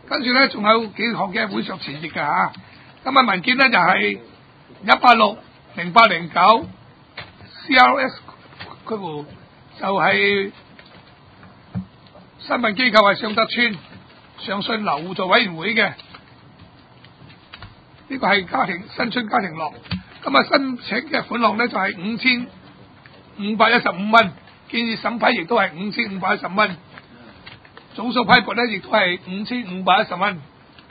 跟住咧仲有幾項嘅會上前譯嘅嚇。咁啊文件咧就係1860809 CRS 佢戶就係新聞機構係尚德邨上信樓互助委員會嘅，呢個係新春家庭樂。咁啊申請嘅款項咧就係5515蚊，建議審批亦都係5510蚊，總數批撥咧亦都係5510蚊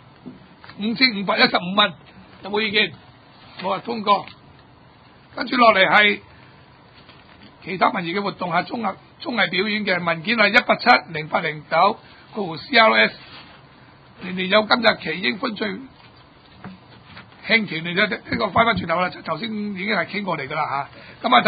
，5515蚊，有冇意見？冇啊，通過。跟住落嚟係其他文娛嘅活動係綜藝表演嘅文件係1870809 CRS 年年有今日奇英歡聚慶團嚟啫，呢個翻轉頭啦，頭先已經係傾過嚟噶啦嚇。咁啊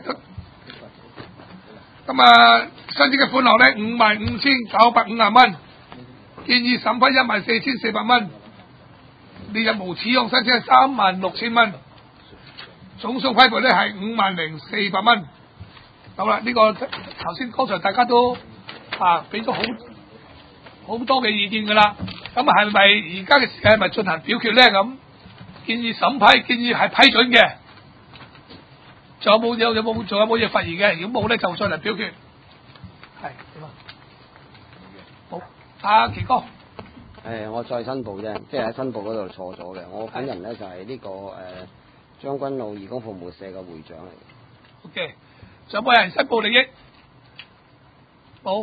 咁啊申請嘅款項咧55,950蚊，建議審批14,400蚊，列入無此項申請係36,000蚊，總數批撥咧係50,400蚊。好啦，呢個頭先剛才大家都俾咗好多嘅意見噶啦，咁係咪而家嘅時間係咪進行表決咧？咁建議審批，建議係批准嘅。仲有冇嘢發言嘅？如果冇咧，就進行表決。係點啊？好，阿奇哥。 我再申報啫，即係喺申報嗰度錯咗嘅。我本人咧就係呢個將軍澳義工服務社嘅會長嚟嘅。 OK，仲有冇人申報利益？冇。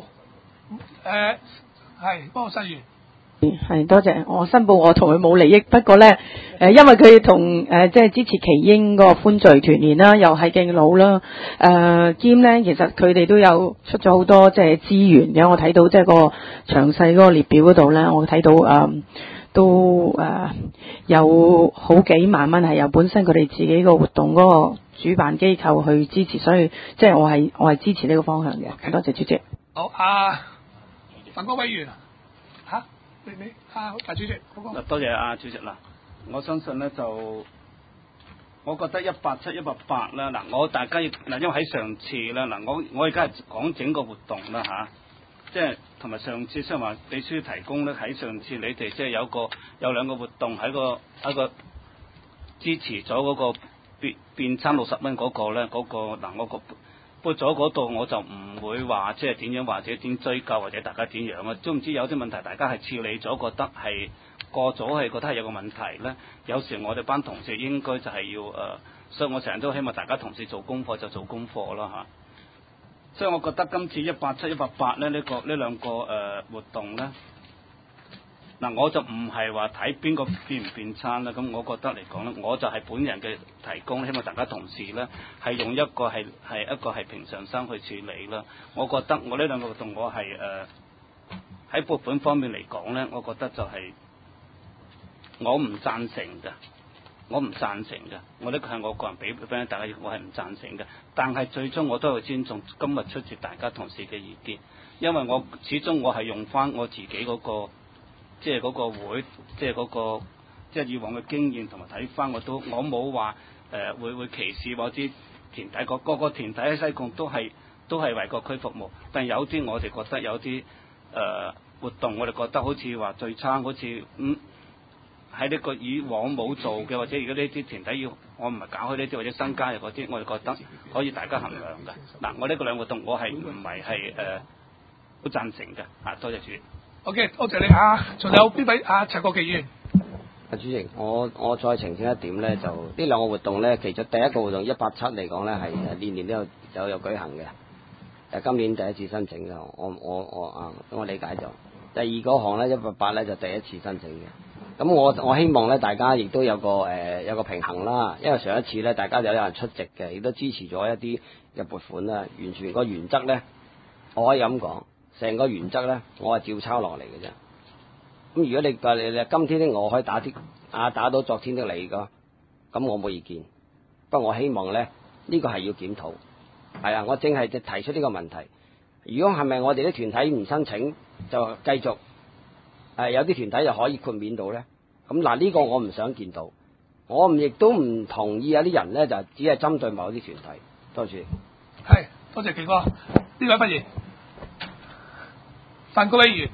係幫我申完。 係多謝，我申報我同佢冇利益，不過咧因為佢同即係支持奇英個歡聚團年啦，又係敬老啦，兼咧其實佢哋都有出咗好多即係資源嘅，我睇到即係個詳細嗰個列表嗰度咧，我睇到都有好幾萬蚊係由本身佢哋自己個活動嗰個主辦機構去支持，所以即係我係支持呢個方向嘅。多謝主席。 好，范國委員你大主席多謝主席啦。我相信咧就，我覺得187、188啦。嗱，大家因為喺上次啦，我而家係講整個活動啦即係同埋上次雖然話秘書提供咧，喺上次你哋即係有兩個活動喺個支持咗嗰個變餐60蚊嗰個咧，我撥咗嗰度我就唔會話即係點樣或者點追究或者大家點樣啊，總唔知有啲問題大家係處理咗，覺得係過咗，係覺得係有個問題咧。有時我哋班同事應該就係要所以我成日都希望大家同事做功課就做功課啦所以我覺得今次187、188咧呢兩個活動咧，我就唔係話睇邊個變唔變餐啦，咁我覺得嚟講咧，我就係本人嘅提供，希望大家同事咧係用一個係平常心去處理啦。我覺得我呢兩個活動我係喺撥款方面嚟講咧，我覺得就係我唔贊成嘅。我呢個係我個人俾大家，我係唔贊成嘅。但係最終我都係尊重今日出席大家同事嘅意見，因為我始終我係用翻我自己嗰個。即係嗰個會，即係以往嘅經驗同埋睇翻，我冇話會歧視或者團體，個團體喺西貢都係為個區服務，但有啲我哋覺得有啲活動，我哋覺得好似話聚餐，好似喺呢個以往冇做嘅，或者如果呢啲團體我唔係搞開呢啲或者新加入嗰啲，我哋覺得可以大家衡量嘅。我呢個兩個活動我係唔係好贊成嘅多謝主席。 OK， 多謝你仲有邊位陳國基議員？ 主席，我再澄清一點咧，就呢兩個活動咧，其實第一個活動187嚟講咧係年年都有舉行嘅，今年第一次申請嘅，我理解咗。第二個項咧188咧就第一次申請嘅，咁我希望咧大家亦都有個平衡啦，因為上一次咧大家有人出席嘅，亦都支持咗一啲嘅撥款啦，完全個原則咧，我可以咁講。成個原則咧，我係照抄落嚟嘅啫。咁如果你今天咧，我可以打到昨天的你噶，咁我冇意見。不過我希望咧，呢個係要檢討。我正係提出呢個問題。如果係咪我哋啲團體唔申請，就繼續有啲團體就可以豁免到咧？咁呢個我唔想見到。我亦都唔同意有啲人咧就只係針對某啲團體。多謝。 係，多謝奇哥。呢位不如。范國委員，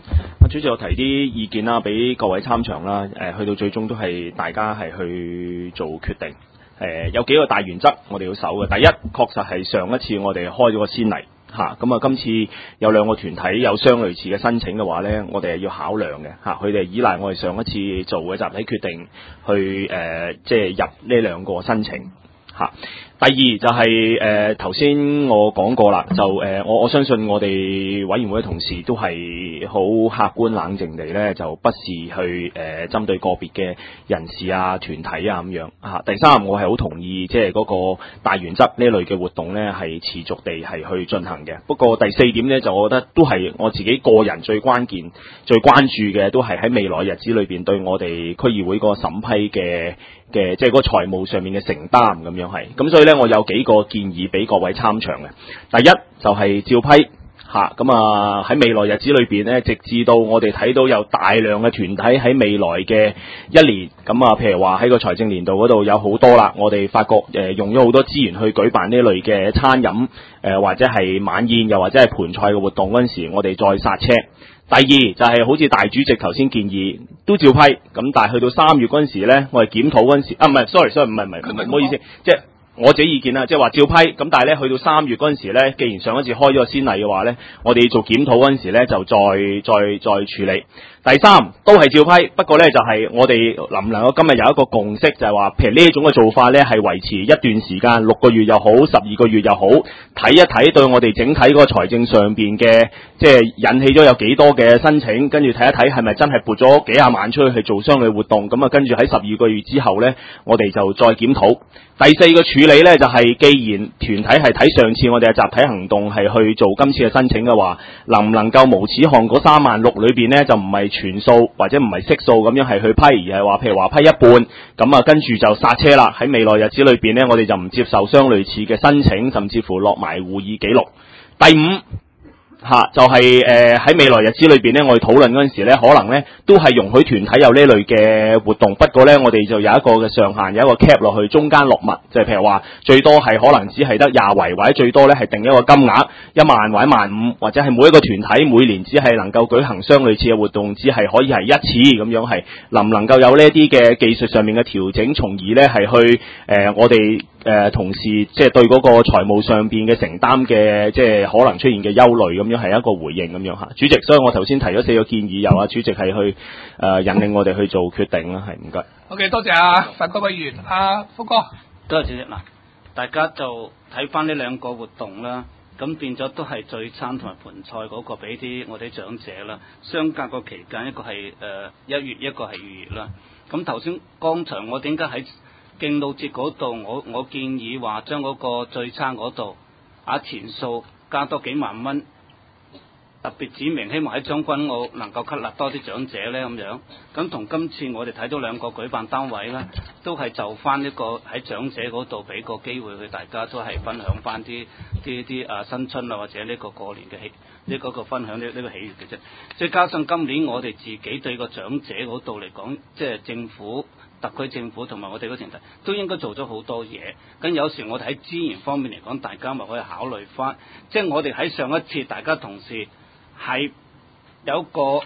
主席我提啲意見啦，俾各位參場啦。去到最終都係大家係去做決定。有幾個大原則我哋要守嘅。第一，確實係上一次我哋開咗個先例嚇，咁啊今次有兩個團體有相類似嘅申請嘅話呢，我哋係要考量嘅嚇。佢哋依賴我哋上一次做嘅集體決定去即係入呢兩個申請嚇。第二就係頭先我講過啦，就我相信我哋委員會嘅同事都係好客觀冷靜地咧，就不是去針對個別嘅人士啊、團體啊咁樣嚇。第三，我係好同意即係嗰個大原則呢類嘅活動咧係持續地係去進行嘅。不過第四點咧，就我覺得都係我自己個人最關鍵、最關注嘅，都係喺未來日子裏邊對我哋區議會嗰個審批嘅即係嗰個財務上面嘅承擔咁樣係。咁所以咧，我有幾個建議俾各位參場嘅。第一就係照批嚇，咁啊喺未來日子裏邊咧，直至到我哋睇到有大量嘅團體喺未來嘅一年，咁啊譬如話喺個財政年度嗰度有好多啦，我哋發覺用咗好多資源去舉辦呢類嘅餐飲或者係晚宴，又或者係盤菜嘅活動嗰陣時，我哋再剎車。第二就係好似大主席頭先建議都照批，咁但係去到3月嗰陣時咧，我哋檢討嗰陣時唔係 sorry 唔係唔好意思，即係我自己意見啦，即係話照批，咁但係咧去到3月嗰陣時咧，既然上一次開咗個先例嘅話咧，我哋做檢討嗰陣時咧就再處理。第三都係照批，不過咧就係我哋能唔能夠今日有一個共識，就係話譬如呢種嘅做法咧係維持一段時間，6個月又好，12個月又好，睇一睇對我哋整體嗰個財政上邊嘅即係引起咗有幾多嘅申請，跟住睇一睇係咪真係撥咗幾廿萬出去做相類活動，咁啊跟住喺12個月之後咧，我哋就再檢討。第四個處理咧就係既然團體係睇上次我哋嘅集體行動係去做今次嘅申請嘅話，能唔能夠無此項嗰3萬6裏邊咧就唔係全數或者唔係息數咁樣係去批，而係話譬如話批一半，咁啊跟住就剎車啦。喺未來日子裏邊咧，我哋就唔接受相類似嘅申請，甚至乎落埋會議記錄。第五就係喺未來日子裏邊咧，我哋討論嗰陣時咧，可能咧都係容許團體有呢類嘅活動，不過咧我哋就有一個嘅上限，有一個 cap 落去，中間落墨，就係譬如話最多係可能只係得20圍，或者最多咧係定一個金額1萬或者15000，或者係每一個團體每年只係能夠舉行相類似嘅活動，只係可以係一次咁樣係，能唔能夠有呢啲嘅技術上面嘅調整，從而咧係去我哋同事即係對嗰個財務上邊嘅承擔嘅即係可能出現嘅憂慮咁樣係一個回應咁樣嚇，主席，所以我頭先提咗4個建議，由主席係去引領我哋去做決定啦，係唔該。 OK， 多謝啊，范國委員，福哥。 多謝主席嗱，大家就睇翻呢兩個活動啦，咁變咗都係聚餐同埋盤菜嗰個俾啲我哋長者啦，相隔個期間一個係1月，一個係2月啦。咁頭先剛才我點解喺敬老節嗰度，我建議話將嗰個聚餐嗰度錢數加多幾萬蚊，特別指明希望喺將軍澳能夠吸納多啲長者咧咁樣。咁同今次我哋睇到兩個舉辦單位咧，都係就翻一個喺長者嗰度俾個機會佢，大家都係分享翻啲新春啊或者呢個過年嘅呢個分享呢個喜悅嘅啫。再加上今年我哋自己對個長者嗰度嚟講，即係政府、特區政府同埋我哋嗰團體都應該做咗好多嘢。咁有時我哋喺資源方面嚟講，大家咪可以考慮翻。即係我哋喺上一次大家同事係有個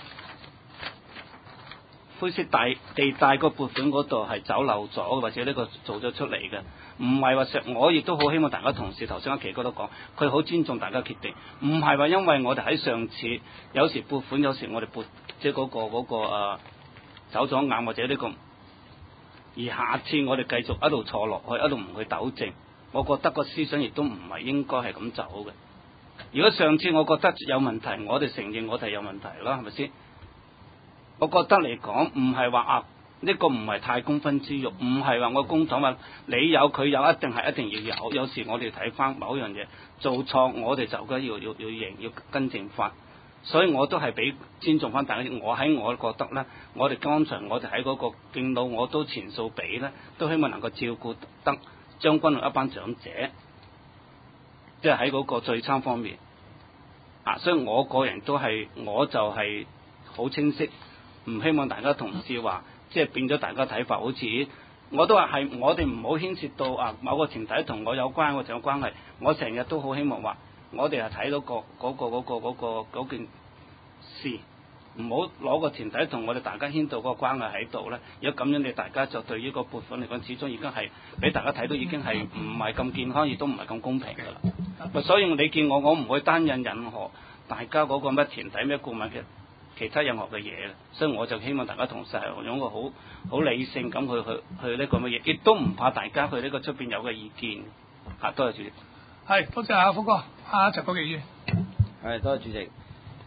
灰色地帶個撥款嗰度係走漏咗，或者呢個做咗出嚟嘅，唔係話我亦都好希望大家同事頭先阿奇哥都講，佢好尊重大家決定，唔係話因為我哋喺上次有時撥款，有時我哋撥即係嗰個走咗眼或者呢個，而下次我哋繼續一路錯落去，一路唔去糾正，我覺得個思想亦都唔係應該係咁走嘅。如果上次我覺得有問題，我哋承認我哋有問題啦，係咪先？我覺得嚟講唔係話呢個唔係太公分之欲，唔係話我公帑話你有佢有一定要有。有時我哋睇翻某樣嘢做錯，我哋就梗要認要更正翻。所以我都係俾尊重翻大家。我覺得咧，我哋剛才我哋喺嗰個敬老我都前數俾咧，都希望能夠照顧得將軍澳一班長者。即係喺嗰個聚餐方面，所以我個人都係，我就係好清晰，唔希望大家同事話，即係變咗大家睇法，好似我都話係，我哋唔好牽涉到某個團體同我有關，我就有關係。我成日都好希望話，我哋係睇到嗰件事唔好攞個團體同我哋大家牽到嗰個關係喺度咧。如果咁樣，你大家就對於個撥款嚟講，始終已經係俾大家睇到已經係唔係咁健康，亦都唔係咁公平㗎啦。所以你見我唔會單引任何大家嗰個乜團體咩顧問嘅其他任何嘅嘢嘅，所以我就希望大家同時係用一個好理性咁去呢個乜嘢，亦都唔怕大家去呢個出邊有嘅意見。多謝主席。 係，多謝阿福哥，陳國基議員。 係，多謝主席。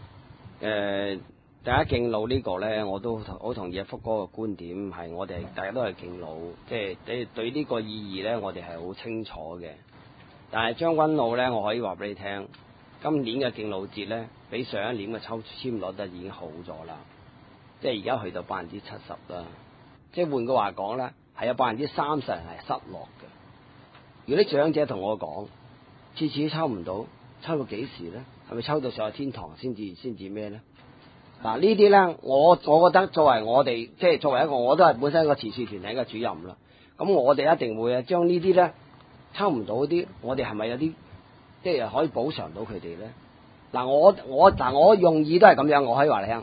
大家敬老呢個呢，我都好同意阿福哥嘅觀點，係我哋大家都係敬老，即係對呢個意義呢，我哋係好清楚嘅。但係將軍澳呢，我可以話俾你聽，今年嘅敬老節呢，比上一年嘅抽籤率都已經好咗啦，即係而家去到70%啦。即係換句話講呢，係有30%人係失落嘅。如果啲長者同我講，次次都抽唔到，抽到幾時呢？係咪抽到上天堂先至咩呢？嗱，呢啲呢，我覺得作為我哋，即係作為一個，我都係本身一個慈善團體嘅主任啦。咁我哋一定會將呢啲呢抽唔到啲，我哋係咪有啲即係可以補償到佢哋呢？嗱，我用意都係咁樣，我可以話你聽。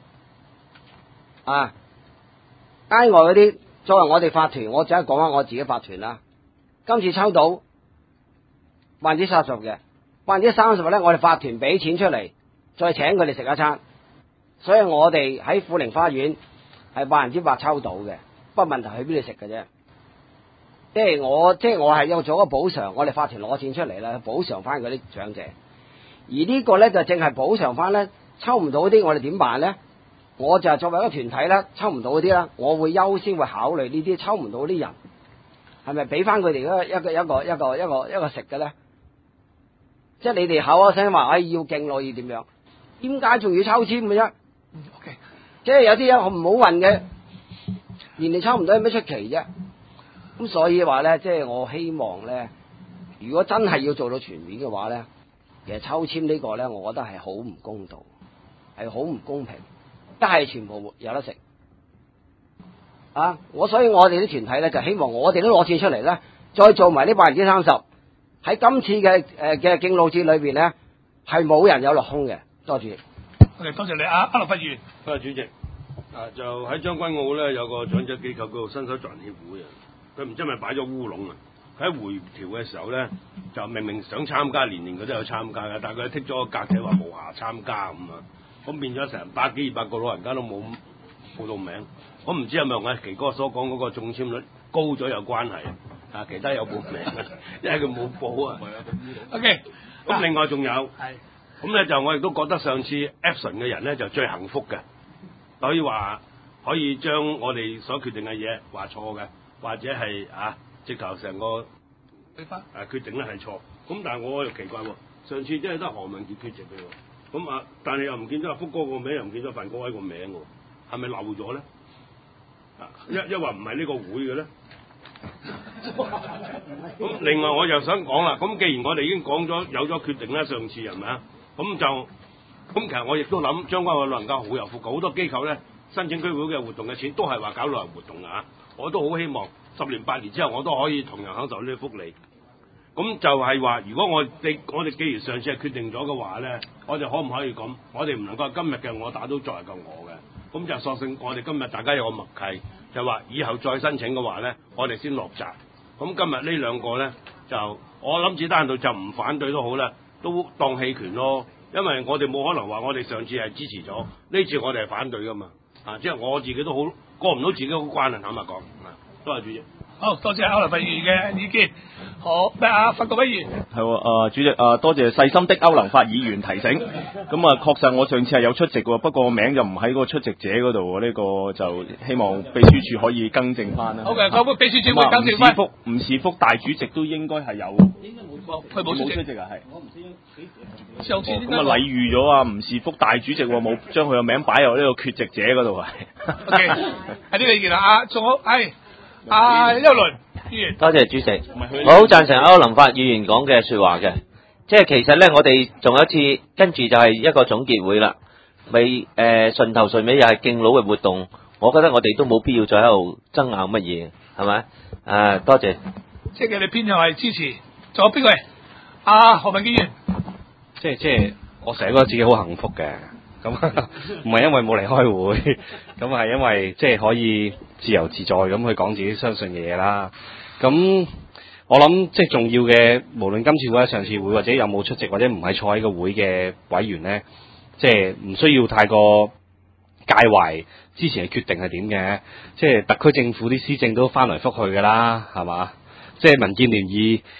街外嗰啲作為我哋法團，我只係講翻我自己法團啦。今次抽到30%嘅，30%咧，我哋法團俾錢出嚟，再請佢哋食一餐。所以我哋喺富寧花園係100%抽到嘅，不過問題去邊度食嘅啫。即係我係要做一個補償，我哋法團攞錢出嚟啦，補償翻嗰啲長者。而呢個咧就正係補償翻咧，抽唔到啲我哋點辦咧？我就係作為一個團體啦，抽唔到啲啦，我會優先會考慮呢啲抽唔到啲人，係咪俾翻佢哋一個食嘅咧？即係你哋口一聲話，要敬老要點樣？點解仲要抽籤嘅啫 ？OK， 即係有啲嘢唔好運嘅，連你抽唔到有咩出奇啫？咁所以話咧，即係我希望咧，如果真係要做到全面嘅話咧，其實抽籤呢個咧，我覺得係好唔公道，係好唔公平，一係全部有得食所以我哋啲團體咧就希望我哋都攞錢出嚟咧，再做埋呢30%，喺今次嘅敬老節裏邊咧係冇人有落空嘅。多謝主席。 多謝你區諾輝議員。 多謝主席。就喺將軍澳咧有個長者機構叫做伸手助人協會啊，佢唔知係咪擺咗烏龍啊？佢喺回調嘅時候咧，就明明想參加，年年佢都有參加嘅，但係佢剔咗個格仔話無暇參加咁啊，咁變咗成100幾200個老人家都冇報到名。我唔知係咪同阿奇哥所講嗰個中籤率高咗有關係其他有報名因為佢冇報啊。 OK， 咁另外仲有咁咧就我亦都覺得上次 Epson 嘅人咧就最幸福嘅，所以話可以將我哋所決定嘅嘢話錯嘅，或者係直頭成個決定咧係錯。咁但係我又奇怪喎，上次真係得何文傑缺席嘅喎，咁但係又唔見咗阿福哥個名，又唔見咗范國威個名喎，係咪漏咗咧？一話唔係呢個會嘅咧？咁另外我又想講啦，咁既然我哋已經講咗有咗決定咧，上次係咪啊？咁其實我亦都諗將軍澳老人家好有福，好多機構咧申請區會嘅活動嘅錢都係話搞老人活動我都好希望10年8年之後我都可以同樣享受呢啲福利。咁就係話，如果我哋既然上次係決定咗嘅話咧，我哋可唔可以咁？我哋唔能夠今日嘅我打到昨日嘅我嘅，咁就索性我哋今日大家有個默契，就話以後再申請嘅話咧，我哋先落閘。咁今日呢兩個咧，就我諗子丹度就唔反對都好啦，都當棄權咯。因為我哋冇可能話我哋上次係支持咗，呢次我哋係反對噶嘛。即係我自己都好過唔到自己好關啊，坦白講。多謝主席。 好多謝區諾輝議員嘅意見。好，范國威議員。 係喎，主席多謝細心的區能發議員提醒。咁確實我上次係有出席喎，不過個名就唔喺嗰個出席者嗰度喎。呢個就希望秘書處可以更正翻啦。 好嘅，咁秘書處會更正翻。 吳士福大主席都應該係有。應該冇，佢冇出席係。我唔知幾時。上次咁禮遇咗吳士福大主席喎，冇將佢個名擺入呢個缺席者嗰度係。 OK，係呢個意見啦。仲好係。邱倫議員， 多謝主席，我好贊成區能發議員講嘅說話嘅，即係其實咧，我哋仲有一次跟住就係一個總結會啦，順頭順尾又係敬老嘅活動，我覺得我哋都冇必要再喺度爭拗乜嘢，係咪？多謝。 即係你偏向係支持，仲有邊個？何文基議員， 即係我成日覺得自己好幸福嘅， 咁唔係因為冇嚟開會，咁係因為即係可以自由自在咁去講自己相信嘅嘢啦。咁我諗即係重要嘅，無論今次會、上次會或者有冇出席或者唔係坐喺個會嘅委員呢，即係唔需要太過介懷之前嘅決定係點嘅。即係特區政府啲施政都翻來覆去㗎啦，係嘛？即係民建聯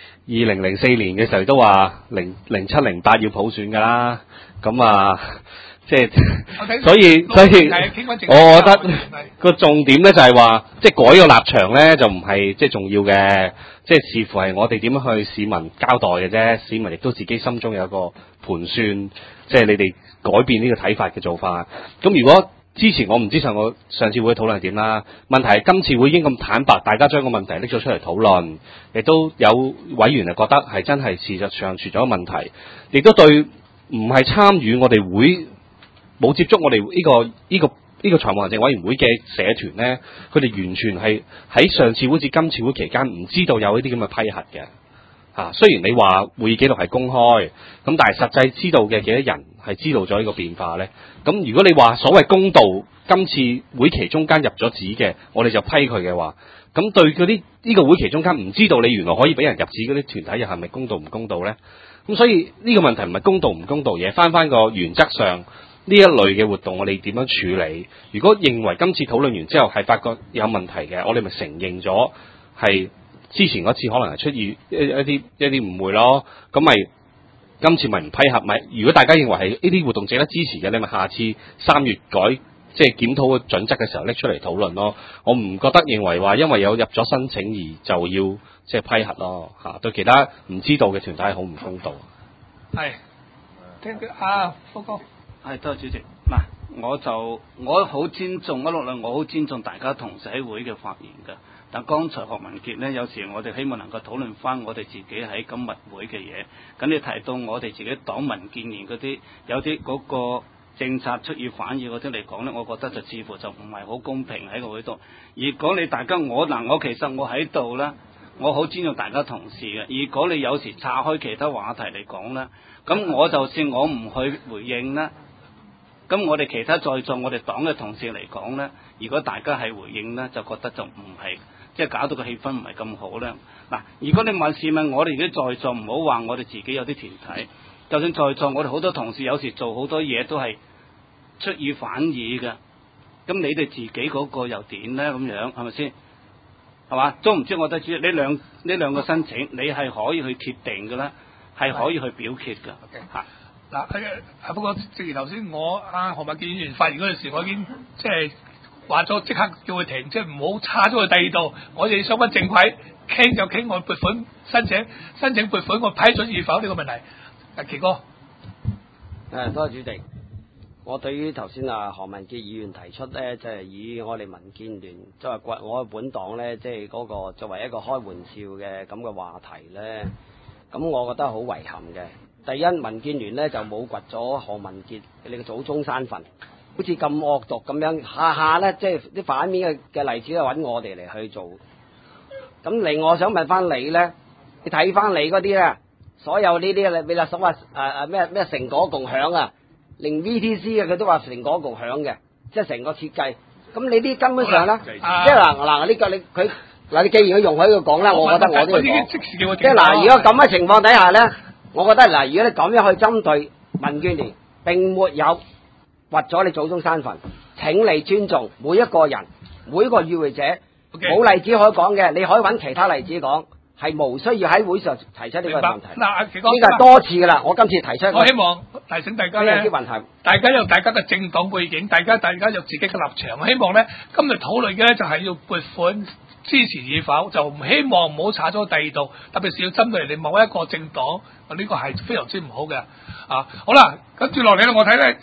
2004年嘅時候都話07、08要普選㗎啦，咁啊，即係所以我覺得個重點咧就係話，即係改個立場咧就唔係即係重要嘅，即係視乎係我哋點樣去市民交代嘅啫。市民亦都自己心中有一個盤算，即係你哋改變呢個睇法嘅做法。咁如果之前我唔知上次會討論係點啦，問題係今次會已經咁坦白，大家將個問題拎咗出嚟討論，亦都有委員係覺得係真係事實上存在咗問題，亦都對唔係參與我哋會冇接觸我哋呢個財務行政委員會嘅社團呢，佢哋完全係喺上次會至今次會期間唔知道有呢啲咁嘅批核嘅。雖然你話會議記錄係公開，咁但係實際知道嘅幾多人係知道咗呢個變化呢？咁如果你話所謂公道，今次會期中間入咗紙嘅，我哋就批佢嘅話，咁對嗰啲呢個會期中間唔知道你原來可以俾人入紙嗰啲團體，又係咪公道唔公道呢？咁所以呢個問題唔係公道唔公道嘢，翻個原則上呢一類嘅活動，我哋點樣處理？如果認為今次討論完之後係發覺有問題嘅，我哋咪承認咗係。之前嗰次可能係出現一啲誤會咯，咁咪今次咪唔批核咪？如果大家認為係呢啲活動值得支持嘅，你咪下次3月即係檢討個準則嘅時候拎出嚟討論咯。我唔覺得認為話因為有入咗申請而就要即係批核咯嚇，對其他唔知道嘅團體係好唔公道。 係，聽福哥。 係，多謝主席。嗱，我好尊重我好尊重大家同社會嘅發言㗎。但剛才何文傑呢，有時我哋希望能夠討論翻我哋自己喺今日會嘅嘢。咁你提到我哋自己黨民建聯嗰啲，有啲嗰個政策出爾反爾嗰啲嚟講呢，我覺得就似乎就唔係好公平喺個會度。如果你大家我其實我喺度啦，我好尊重大家同事嘅。如果你有時岔開其他話題嚟講呢，咁我就算我唔去回應啦。咁我哋其他在座我哋黨嘅同事嚟講呢，如果大家係回應呢，就覺得就唔係。即係搞到個氣氛唔係咁好咧。嗱，如果你試問我哋而家在座，唔好話我哋自己有啲團體，就算在座我哋好多同事有時做好多嘢都係出爾反爾嘅。咁你哋自己嗰個又點咧？咁樣係咪先？係嘛？都唔知我覺得主席呢兩個申請，你係可以去決定嘅啦，係可以去表決嘅。嚇嗱，不過正如頭先我何文傑議員發言嗰陣時，我已經即係。話咗即刻叫佢停，即係唔好叉咗去第二度。我哋想揾正軌，傾就傾我撥款申請撥款，我批准與否呢個問題。奇哥， 多謝主席。我對於頭先何文傑議員提出咧，即係以我哋民建聯作為我本黨咧，即係嗰個作為一個開玩笑嘅咁嘅話題咧，咁我覺得好遺憾嘅。第一，民建聯咧就冇掘咗何文傑你嘅祖宗山墳。好似咁惡毒咁樣，下下咧即係啲反面嘅例子都揾我哋嚟去做。咁另外我想問翻你咧，你睇翻你嗰啲咧，所有呢啲你話所謂咩成果共享啊，連 VTC 嘅佢都話成果共享嘅，即係成個設計。咁你啲根本上咧，即係嗱呢個你既然佢容許佢講啦，我覺得我都要講。即係嗱，如果咁嘅情況底下咧，我覺得嗱，如果你咁樣去針對民建聯，並沒有。挖咗你祖宗山墳，請你尊重每一個人，每一個與會者。冇例子可以講嘅，你可以揾其他例子講，係無需要喺會上提出呢個問題。呢個係多次噶啦，我今次提出。我希望提醒大家咧，大家有大家嘅政黨背景，大家有自己嘅立場。我希望咧，今日討論嘅咧就係要撥款支持與否，就唔希望唔好炒咗第二度，特別是要針對人哋某一個政黨，呢個係非常之唔好嘅。好啦，跟住落嚟咧，我睇咧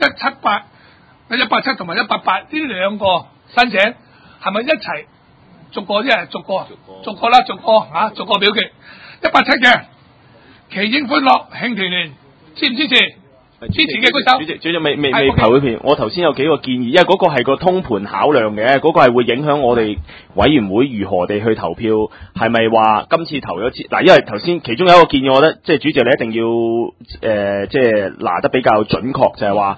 187同埋188呢兩個申請係咪一齊逐個啦，逐個表決。187嘅奇英歡樂慶團聯支唔支持？支持嘅舉手。 主席未投票權。我頭先有幾個建議，因為嗰個係個通盤考量嘅，嗰個係會影響我哋委員會如何地去投票，係咪話今次投咗次嗱？因為頭先其中有一個建議，我覺得即係主席你一定要即係拿得比較準確，就係話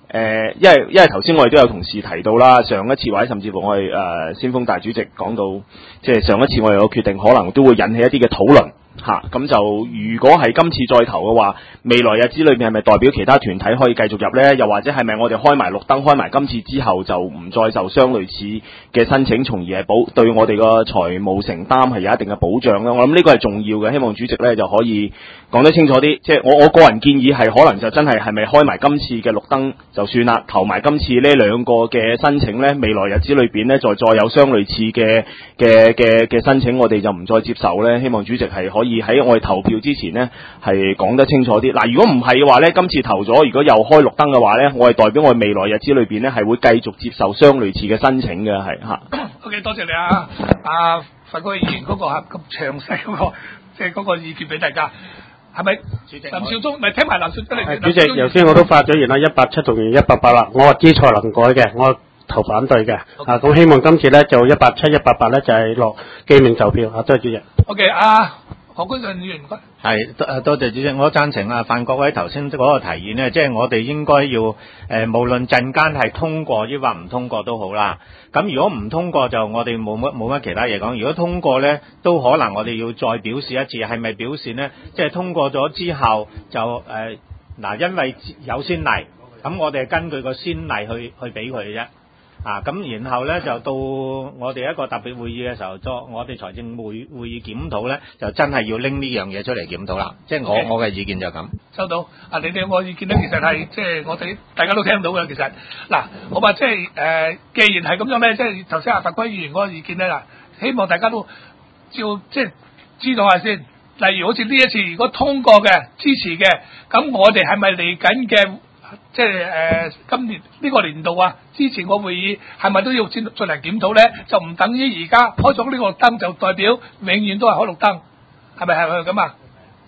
因為頭先我哋都有同事提到啦，上一次或者甚至乎我哋先鋒大主席講到，即係上一次我哋個決定可能都會引起一啲嘅討論。咁就如果係今次再投嘅話，未來日子裏面係咪代表其他團體可以繼續入呢？又或者係咪我哋開埋綠燈，開埋今次之後就唔再受相類似嘅申請，從而係對我哋個財務承擔係有一定嘅保障呢？我諗呢個係重要嘅，希望主席呢就可以講得清楚啲。即係我個人建議係可能就真係咪開埋今次嘅綠燈就算啦，投埋今次呢兩個嘅申請呢，未來日子裏邊呢再有相類似嘅申請，我哋就唔再接受呢。希望主席係可以喺我哋投票之前呢係講得清楚啲。嗱，如果唔係嘅話呢，今次投咗，如果又開綠燈嘅話呢，我係代表我哋未來日子裏邊呢係會繼續接受相類似嘅申請嘅，係嚇。 OK， 多謝你啊，范國威議員嗰個咁詳細嗰個即係嗰個意見俾大家，係咪？林少忠，咪聽埋林少忠嚟。 主席，頭先我都發咗言啦，187同188啦，我係知錯能改嘅，我投反對嘅。咁希望今次咧就187、188咧就係落記名投票。多謝主席。 OK，何君順議員， 係多謝主席，我贊成范國威頭先嗰個提議呢，即係我哋應該要無論陣間係通過抑或唔通過都好啦。咁如果唔通過就我哋冇乜其他嘢講。如果通過呢，都可能我哋要再表示一次，係咪表示呢？即係通過咗之後就因為有先例，咁我哋根據個先例去俾佢嘅啫。咁然後咧就到我哋一個特別會議嘅時候，我哋財政會議檢討咧，就真係要拎呢樣嘢出嚟檢討啦。即係我嘅意見就咁。 收到。你哋個意見咧，其實係即係我哋大家都聽到嘅。其實嗱，我話即係既然係咁樣咧，即係頭先范國威議員嗰個意見咧，希望大家都照即係知道下先。例如好似呢一次如果通過嘅支持嘅，咁我哋係咪嚟緊嘅？即係今年呢個年度之前個會議係咪都要進行檢討咧？就唔等於而家開咗呢個綠燈就代表永遠都係開綠燈，係咪咁啊？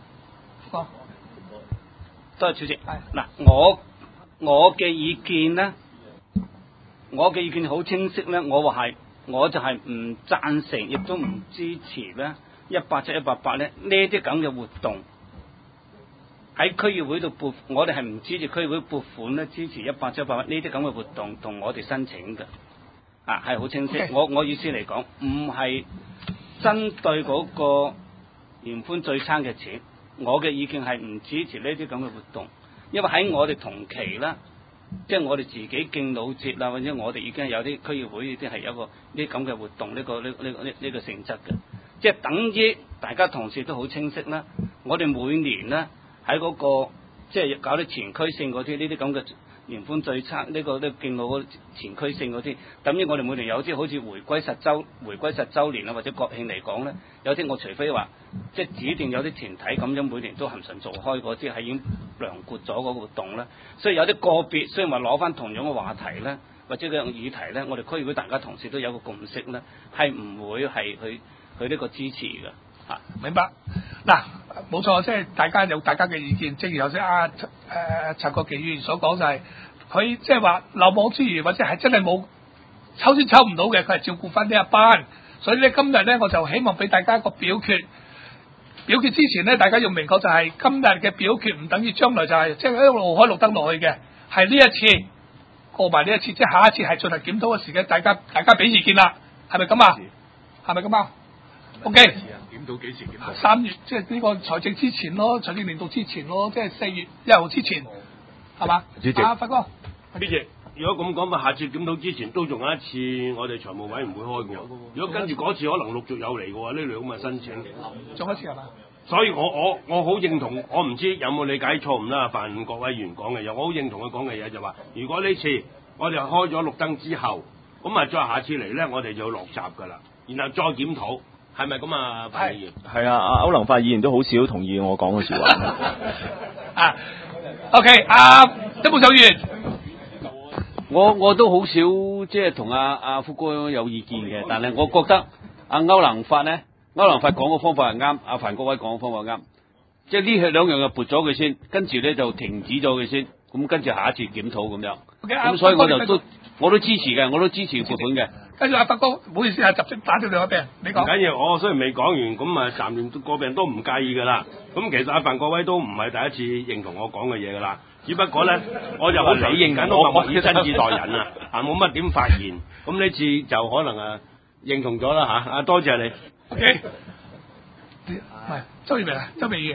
多謝主席。嗱，我嘅意見咧，我嘅意見好清晰咧。我就係唔贊成，亦都唔支持咧187、188咧呢啲咁嘅活動。喺區議會度撥，我哋係唔支持區議會撥款咧，支持187、188呢啲咁嘅活動，同我哋申請嘅，係好清晰。Okay. 我意思嚟講，唔係針對嗰個聯歡聚餐嘅錢，我嘅意見係唔支持呢啲咁嘅活動，因為喺我哋同期啦，即係我哋自己敬老節啦，或者我哋已經有啲區議會已經係有個呢咁嘅活動，呢個性質嘅，即係等於大家同事都好清晰啦。我哋每年咧。喺嗰個即係搞啲前驅性嗰啲呢啲咁嘅聯歡聚餐，呢個敬老嗰前驅性嗰啲，等於我哋每年有啲好似回歸十週年啊，或者國慶嚟講咧，有啲我除非話即係指定有啲團體咁樣每年都恆常做開嗰啲係已經量括咗嗰個活動啦。所以有啲個別雖然話攞翻同樣嘅話題咧，或者嘅議題咧，我哋區議會大家同事都有個共識咧，係唔會係去呢個支持嘅。 明白。嗱，冇錯，即係大家有大家嘅意見。正如頭先陳國基議員所講，就係佢即係話漏網之魚，或者係真係冇抽先抽唔到嘅，佢係照顧翻呢一班。所以咧，今日咧我就希望俾大家一個表決。表決之前咧，大家要明確就係今日嘅表決唔等於將來就係即係一路開綠燈落去嘅，係呢一次過埋呢一次，即係下一次係進行檢討嘅時間，大家俾意見啦，係咪咁啊？係咪咁啊？OK。檢討幾時檢討？3月，即係呢個財政之前咯，財政年度之前咯，即係4月1號之前，係嘛？ 主席， 發哥， 主席，如果咁講，咪下次檢討之前都仲有一次我哋財務委員會開嘅。如果跟住嗰次可能陸續有嚟嘅話，呢兩咁嘅申請， 仲一次係嘛？ 所以我好認同，我唔知有冇理解錯誤啦。范國威議員講嘅嘢，我好認同佢講嘅嘢，就話如果呢次我哋開咗綠燈之後，咁啊再下次嚟咧，我哋就要落閘㗎啦，然後再檢討。係咪咁啊，范議員？係啊， 歐能發議員都好少同意我講嘅説話。 OK，曾步走議員， 我都好少即係同阿福哥有意見嘅，但係我覺得歐能發講嘅方法係啱，范國威講嘅方法啱，即係呢兩樣就撥咗佢先，跟住咧就停止咗佢先，咁跟住下一次檢討咁樣。咁所以我都支持嘅，我都支持撥款嘅。 跟住阿發哥，唔好意思啊，集即打咗電話俾人，你講。 唔緊要，我雖然未講完，咁啊暫亂個病都唔介意㗎啦。咁其實阿范國威都唔係第一次認同我講嘅嘢㗎啦，只不過咧，我就好理應緊我以真字待人啊，冇乜點發言。咁呢次就可能認同咗啦嚇，多謝你。 OK， 係周耀明啊，周美儀。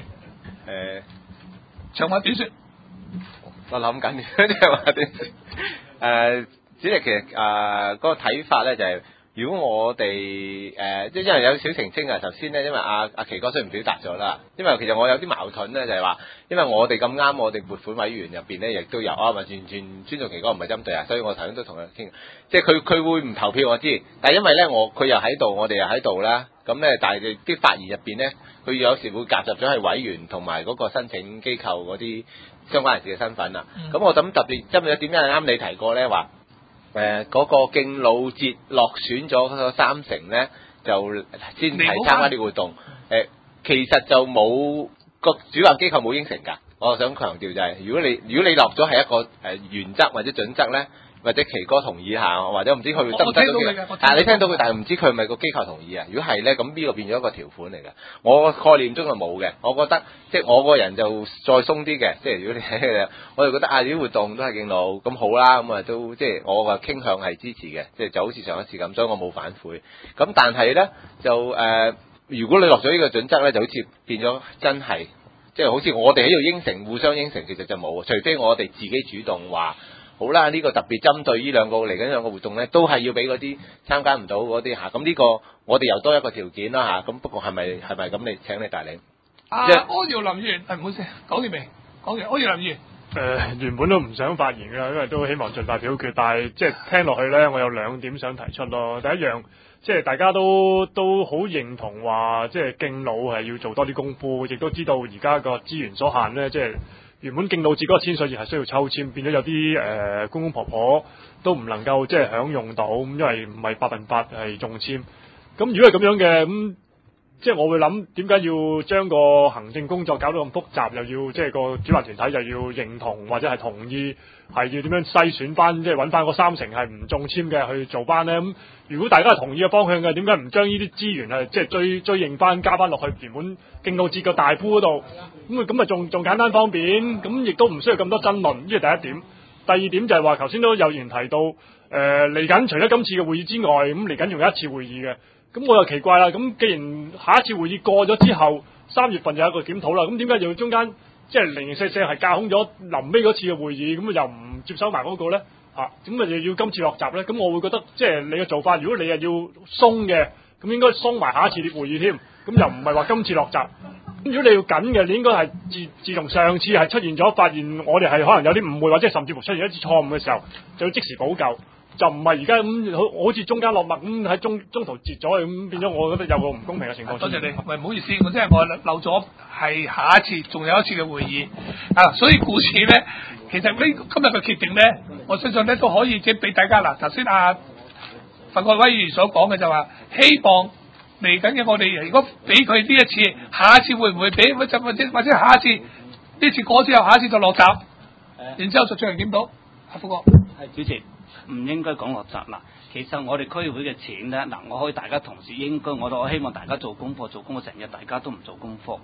長話短説。 我諗緊即係話短説。主席其實嗰個睇法咧就係、如果我哋即係因為有小澄清啊，頭先咧因為阿奇哥雖然表達咗啦，因為其實我有啲矛盾咧就係話，因為我哋咁啱我哋撥款委員入邊咧亦都有完全尊重奇哥唔係針對啊，所以我頭先都同佢傾，即係佢會唔投票我知，但係因為咧佢又喺度，我哋又喺度啦，咁咧但係啲發言入邊咧，佢有時會夾雜咗係委員同埋嗰個申請機構嗰啲相關人士嘅身份啊，咁我諗特別針對點解啱你提過咧話。嗰個敬老節落選咗嗰3成咧，就先係參加啲活動。其實就冇個主辦機構冇應承㗎。我想強調就係、如果你落咗係一個原則或者準則咧，或者奇哥同意下，或者唔知佢得唔得到，但係你聽到佢，但係唔知佢係咪個機構同意啊？如果係咧，咁呢個變咗一個條款嚟嘅。我概念中係冇嘅，我覺得即係我個人就再鬆啲嘅。即係如果你睇，我就覺得啲活動都係敬老咁好啦，咁都即係我個傾向係支持嘅，即係就好似上一次咁，所以我冇反悔。咁但係咧就如果你落咗呢個準則咧，就好似變咗真係。即係好似我哋喺度應承，互相應承，其實就冇，除非我哋自己主動話好啦，呢個特別針對呢嚟緊兩個活動咧，都係要俾嗰啲參加唔到嗰啲嚇，咁呢個我哋又多一個條件啦嚇，咁不過係咪咁？你請你帶領。 柯耀林議員，唔好意思，講完未？講完，柯耀林議員。 原本都唔想發言㗎，因為都希望盡快表決，但係即係聽落去咧，我有2點想提出咯。第一樣，即係大家都好認同話，即係敬老係要做多啲功夫，亦都知道而家個資源所限咧，即係原本敬老節嗰個簽水節係需要抽籤，變咗有啲公公婆婆都唔能夠即係享用到，因為唔係100%係中籤。咁如果係咁樣嘅咁。即係我會諗點解要將個行政工作搞到咁複雜，又要即係個主辦團體又要認同或者係同意，係要點樣篩選翻，即係揾翻嗰3成係唔中籤嘅去做翻呢？咁如果大家係同意嘅方向嘅，點解唔將呢啲資源係即係追認翻加翻落去原本敬老節個大鋪嗰度？咁啊仲簡單方便，咁亦都唔需要咁多爭論。呢係第一點。第二點就係話頭先都有人提到嚟緊除咗今次嘅會議之外，咁嚟緊仲有一次會議嘅。咁我又奇怪啦，咁既然下一次會議過咗之後，3月份就有一個檢討啦，咁點解要中間即係零舍係架空咗臨尾嗰次嘅會議，咁又唔接收埋嗰個咧？咁又要今次落閘咧？咁我會覺得即係你嘅做法，如果你係要鬆嘅，咁應該鬆埋下一次啲會議添，咁又唔係話今次落閘。咁如果你要緊嘅，你應該係自從上次係出現咗，發現我哋係可能有啲誤會，或者甚至乎出現一次錯誤嘅時候，就要即時補救。就唔係而家咁好似中間落墨咁喺中途截咗咁，變咗我覺得有個唔公平嘅情況。 多謝你，唔好意思，我漏咗係下一次仲有一次嘅會議所以故此咧，其實今日嘅決定咧，我相信咧都可以即係俾大家嗱，頭先范國威議員所講嘅就話，希望嚟緊嘅我哋如果俾佢呢一次，下一次會唔會俾或者下一次呢次過之後，下一次就落閘，然之後就進行檢討。阿副哥， 係主席。唔應該講落閘嗱，其實我哋區會嘅錢咧，我可以大家同時應該，我希望大家做功課成日，大家都唔做功課。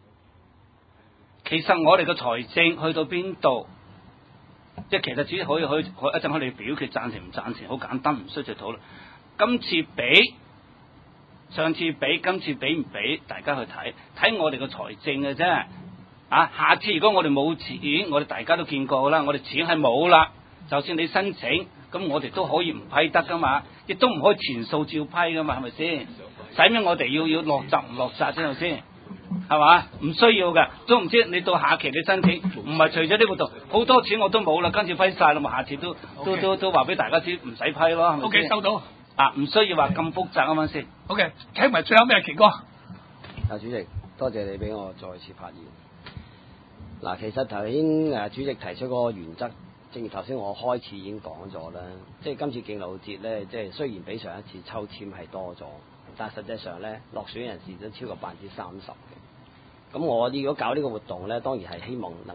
其實我哋嘅財政去到邊度，即係其實只可以一陣可以表決贊成唔贊成，好簡單，唔需要討論。今次俾，上次俾，今次俾唔俾，大家去睇我哋嘅財政嘅啫。下次如果我哋冇錢，我哋大家都見過啦，我哋錢係冇啦，就算你申請。咁我哋都可以唔批得噶嘛，亦都唔可以全數照批噶嘛，係咪先？使咩我哋要落閘唔落閘先？係嘛？唔需要噶，都唔知你到下期你申請，唔係除咗呢個度，好多錢我都冇啦，跟住批晒啦，咪下次都話俾大家知，唔使批咯，係咪先 ？OK， 收到。 唔需要話咁複雜啊嘛先。 OK， 請埋最後咩？奇哥。 主席，多謝你俾我再次發言。嗱，其實頭先主席提出嗰個原則。正如頭先我開始已經講咗啦，即係今次敬老節咧，即係雖然比上一次抽籤係多咗，但係實際上咧落選人士都超過30%嘅。咁我如果搞呢個活動咧，當然係希望能夠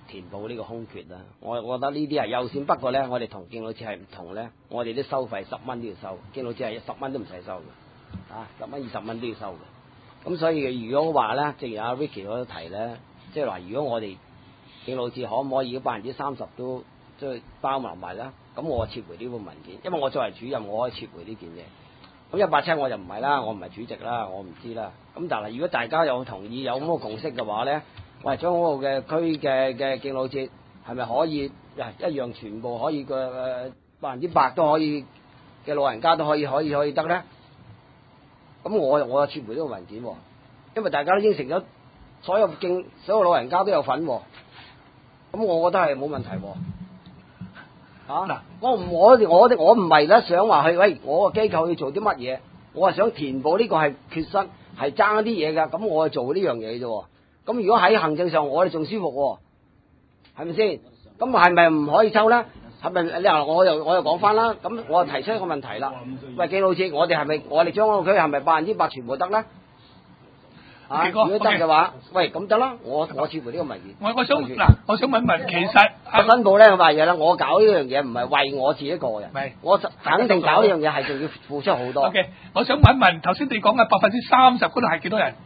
填補呢個空缺啦。我覺得呢啲係優先，不過咧，我哋同敬老節係唔同咧，我哋啲收費10蚊都要收，敬老節係10蚊都唔使收嘅，啊10蚊20蚊都要收嘅。咁所以如果話咧，正如阿 Ricky 嗰度提咧，即係話如果我哋敬老節可唔可以30%都即係包埋咧？咁我撤回呢個文件，因為我作為主任，我可以撤回呢件嘢。咁187我就唔係啦，我唔係主席啦，我唔知啦。咁但係如果大家有同意有咁個共識嘅話咧，喂，將嗰個嘅區嘅敬老節係咪可以一樣全部可以嘅100%都可以嘅老人家都可以得咧？咁我撤回呢個文件喎，因為大家都應承咗所有老人家都有份喎。咁我覺得係冇問題喎。嗱，我唔係咧想話去，喂，我個機構要做啲乜嘢？我係想填補呢個係缺失，係爭一啲嘢㗎。咁我係做呢樣嘢啫。咁如果喺行政上我哋仲舒服喎，係咪先？咁係咪唔可以抽咧？係咪？你話我又講翻啦。咁我提出一個問題啦。喂，敬老節我哋將嗰個區係咪100%全部得咧？如果得嘅話，喂，咁得啦，我撤回呢個文件。 我想問，其實申報咧，我話嘢啦，我搞呢樣嘢唔係為我自己個人，我肯定搞呢樣嘢係仲要付出好多。 OK， 我想問，頭先你講嘅30%嗰度係幾多人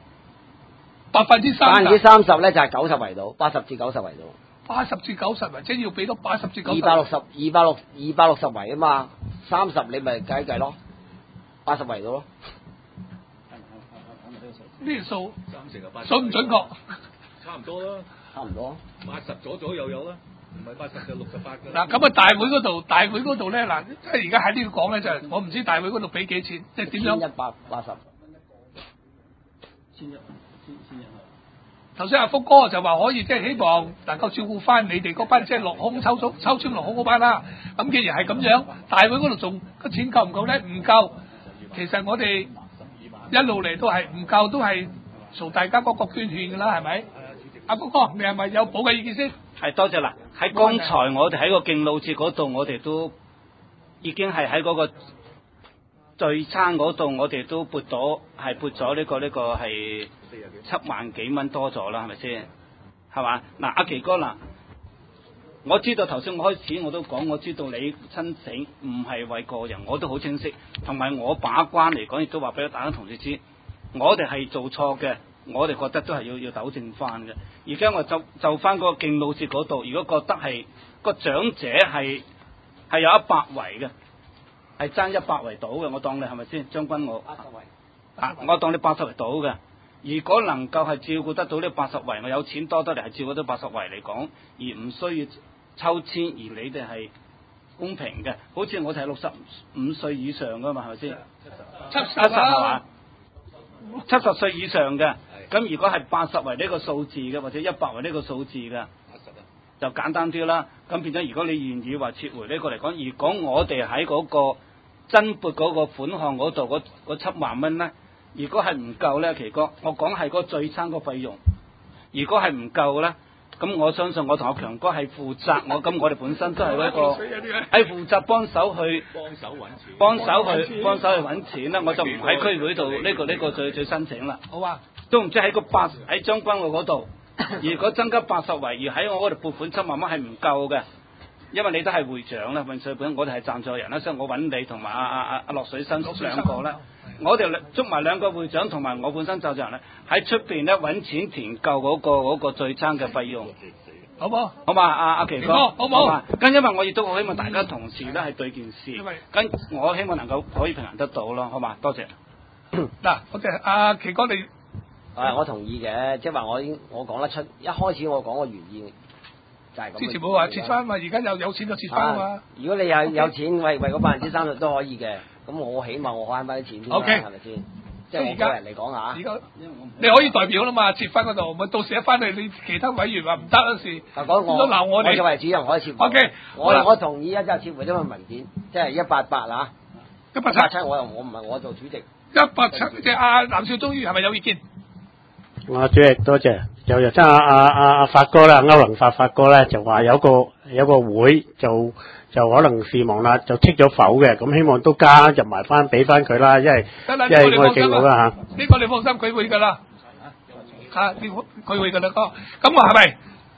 ？30% 咧就係90圍度，80至90圍度。 80至90圍，即係要俾到80至90。 260圍啊嘛，30你咪計咯，80圍度咯。 呢條數準唔準確？ 差唔多啦， 差唔多。 80左右有啦，唔係80就68㗎。 嗱咁啊，大會嗰度咧，嗱，即係而家喺呢度講咧，就係我唔知大會嗰度俾幾錢，即係點樣 ？180。 頭先阿福哥就話可以即係希望能夠照顧翻你哋嗰班即係落空抽籤落空嗰班啦。咁既然係咁樣，大會嗰度仲個錢夠唔夠咧？唔夠。其實我哋一路嚟都係唔夠，都係從大家嗰個捐獻㗎啦，係咪？阿福哥，你係咪有補嘅意見先？ 係多謝啦。喺剛才我哋喺個敬老節嗰度，我哋都已經係喺嗰個聚餐嗰度，我哋都撥咗呢個係7萬幾蚊多咗啦，係咪先？係嘛？嗱，阿奇哥嗱，我知道頭先我開始我都講，我知道你申請唔係為個人，我都好清晰，同埋我把關嚟講，亦都話俾大家同事知，我哋係做錯嘅，我哋覺得都係要糾正翻嘅。而家我就翻嗰個敬老節嗰度，如果覺得係個長者係有100圍嘅，係爭100圍到嘅，我當你係咪先？將軍我我當你80圍到嘅。如果能夠係照顧得到呢80圍，我有錢多得嚟係照顧到80圍嚟講，而唔需要抽籤，而你哋係公平嘅，好似我哋係65歲以上噶嘛，係咪先？70係嘛？70歲以上嘅，咁如果係80圍呢個數字嘅，或者100圍呢個數字嘅，就簡單啲啦。咁變咗，如果你願意話撤回呢個嚟講，如果我哋喺嗰個增撥嗰個款項嗰度嗰7萬蚊咧。如果係唔夠咧，奇哥，我講係嗰聚餐個費用。如果係唔夠咧，咁我相信我同阿強哥係負責，我哋本身都係一個係負責幫手去揾錢啦。我就唔喺區會度呢個最申請啦。 好啊， 都唔知喺喺將軍澳嗰度，如果增加80圍，而喺我嗰度撥款7萬蚊係唔夠嘅，因為你都係會長啦，永歲本我哋係贊助人啦，所以我揾你同埋阿落水生兩個啦。我哋捉埋2個會長同埋我本身就人咧，喺出邊咧揾錢填夠嗰個聚餐嘅費用， 好唔好？ 好嘛，阿奇哥， 好唔好？ 咁因為我亦都好希望大家同事咧係對件事，咁我希望能夠可以平衡得到咯，好嘛？多謝。 嗱，多謝阿奇哥你。 我同意嘅，即係話我講得出，一開始我講個原意就係咁。 之前冇話撤翻嘛，而家有錢就撤翻嘛。 如果你有錢為嗰30%都可以嘅。咁我起碼我慳翻啲錢先啦，係咪先？即係我個人嚟講嚇。而家你可以代表啦嘛，撤翻嗰度，咪到時一翻去你其他委員話唔得嗰時，都鬧我哋。 我作為主任可以撤。 OK， 我同意一陣撤回呢份文件，即係188啦。187我唔係我做主席。 187即係阿藍少忠係咪有意見？ 主席多謝。就真阿發哥啦，歐能發哥咧就話有個會就可能事忙啦，就剔咗否嘅，咁希望都加入埋翻，俾翻佢啦，因為我哋敬老啦嚇。呢個你放心，佢會噶啦，佢會噶啦哥。咁我係咪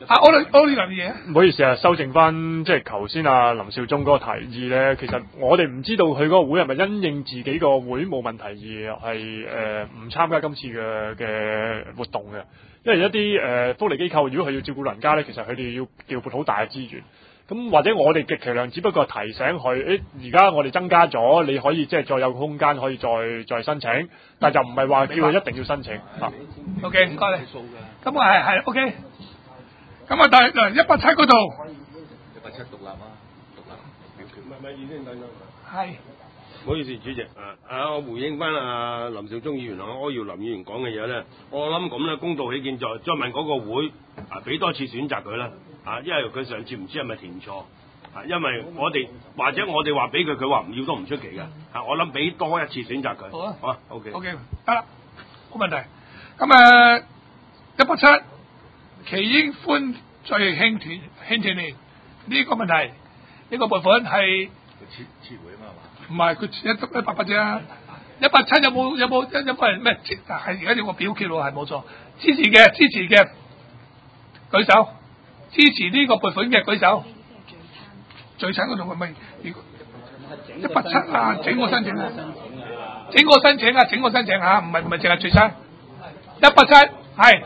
我哋諗嘢。 唔好意思啊，修正翻即係頭先啊林少忠嗰個提議咧，其實我哋唔知道佢嗰個會係咪因應自己個會冇問題而係唔參加今次嘅活動嘅，因為一啲福利機構如果佢要照顧老人家咧，其實佢哋要調撥好大嘅資源。咁或者我哋極其量只不過提醒佢，而家我哋增加咗，你可以即係再有空間可以再申請，但係就唔係話叫佢一定要申請。 OK， 唔該你。咁係 OK。咁啊，但係嗱187嗰度 187獨立啊，獨立表決。唔係意先等等。 係。 唔好意思，主席，我回應翻林兆忠議員同柯耀林議員講嘅嘢咧，我諗咁咧，公道起見，再問嗰個會俾多次選擇佢啦，因為佢上次唔知係咪填錯，因為我哋或者我哋話俾佢，佢話唔要都唔出奇嘅，我諗俾多一次選擇佢。好啊 ，OK， 得啦，冇問題。咁187耆英歡聚慶團年呢個問題，呢個撥款係撤回啊嘛。 唔係佢188啫，187有冇人咩？係而家要個表決喎，係冇錯。支持嘅舉手，支持呢個撥款嘅舉手。聚餐嗰度係咪187啊？整個申請啊！整個申請嚇，唔係淨係聚餐。187係。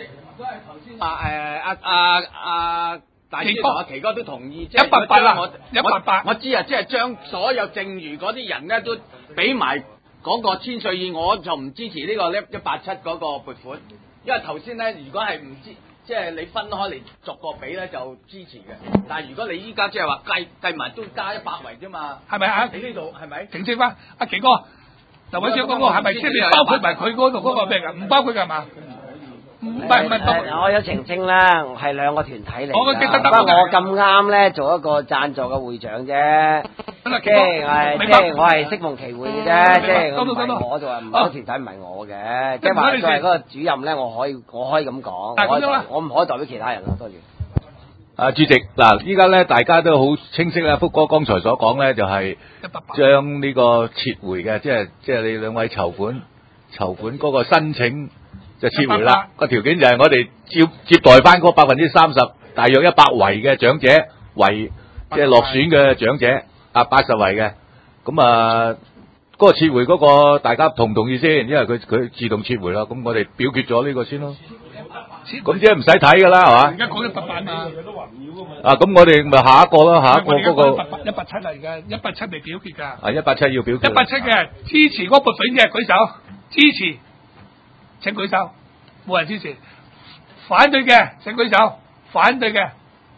大師同阿奇哥都同意，即係188啦，188， 我知啊，即係將所有剩餘嗰啲人咧都俾埋嗰個千歲宴，我就唔支持呢個187嗰個撥款，因為頭先咧如果係唔支，即係你分開嚟逐個俾咧就支持嘅，但係如果你依家即係話計埋都加100圍啫嘛， 係咪啊？ 你呢度係咪？ 澄清翻，阿奇哥，劉偉超嗰個係咪即係包括埋佢嗰度嗰個咩㗎？唔包括㗎係嘛？唔係， 我有澄清啦，係兩個團體嚟。 我記得不過我咁啱咧做一個贊助嘅會長啫，即係我係適逢其會嘅啫，即係唔係我就話唔係團體唔係我嘅，即係話作為嗰個主任咧，我可以咁講，我唔可以代表其他人咯，多謝。 主席，嗱，依家咧大家都好清晰啦，福哥剛才所講咧就係將呢個撤回嘅，即係你兩位籌款嗰個申請。就撤回啦，個條件就係我哋接待翻嗰30%，大約100圍嘅長者為即係落選嘅長者，80圍嘅，咁嗰個撤回嗰個大家同唔同意先？因為佢自動撤回啦，咁我哋表決咗呢個先咯。咁即係唔使睇噶啦，係嘛？ 而家講188嘛。 咁我哋咪下一個咯，下一個嗰個 187嚟嘅，187未表決㗎。 187要表決。 187嘅支持嗰撥款嘅舉手，支持。請舉手，冇人支持。反對嘅請舉手，反對嘅，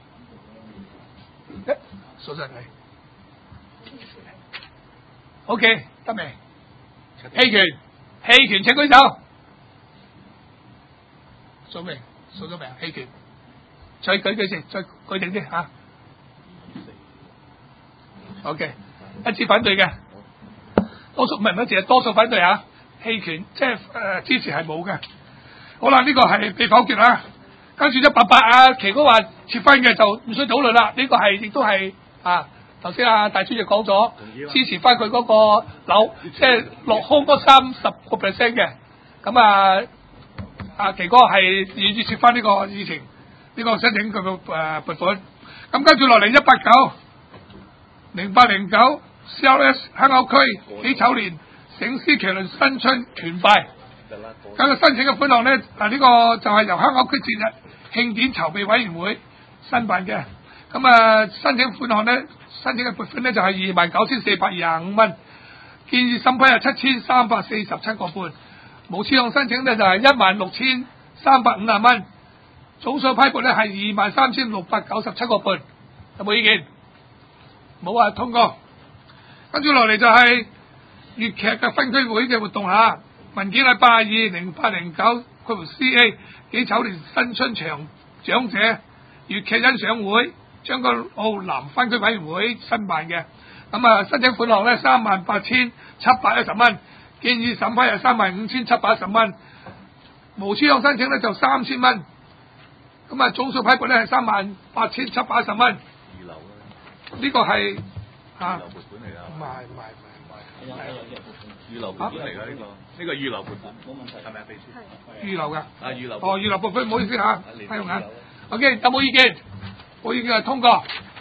數實你。OK， 得未？棄權請舉手。數未？數咗未啊？棄權，再舉先，再舉定啲嚇。OK， 一致反對嘅，多數唔係乜嘢，多數反對嚇。棄權即係支持係冇嘅。好啦，呢個係被否決啦。跟住188奇哥話撤翻嘅就唔需要討論啦。呢個係亦都係頭先大主席講咗，支持翻佢嗰個樓，即係落空嗰30% 嘅。咁奇哥係願意撤翻呢個議程，呢個申請佢個撥款。咁跟住落嚟189 0809 CLS 香口區喜丑年醒獅麒麟新春團拜，咁個申請嘅款項咧，呢個就係由香港區節日慶典籌備委員會申辦嘅。咁申請款項咧，申請嘅撥款咧就係29,425蚊，建議審批係7,347個半，無簽項申請咧就係16,350蚊，總數批撥咧係23,697個半，有冇意見？冇啊，通過。跟住落嚟就係粵劇嘅分區會嘅活動下，文件係820809CA 己丑年新春長者粵劇欣賞會，將軍澳南分區委員會申辦嘅。申請款項咧38,710蚊，建議審批係35,710蚊，無簽項申請咧就3,000蚊。總數批撥咧係38,710蚊。呢個係預留撥款嚟㗎。唔係。 預留撥款嚟㗎呢個預留撥款冇問題係咪啊？秘書預留㗎。 預留。 預留撥款唔好意思嚇，批用緊。 OK， 有冇意見？冇意見就通過。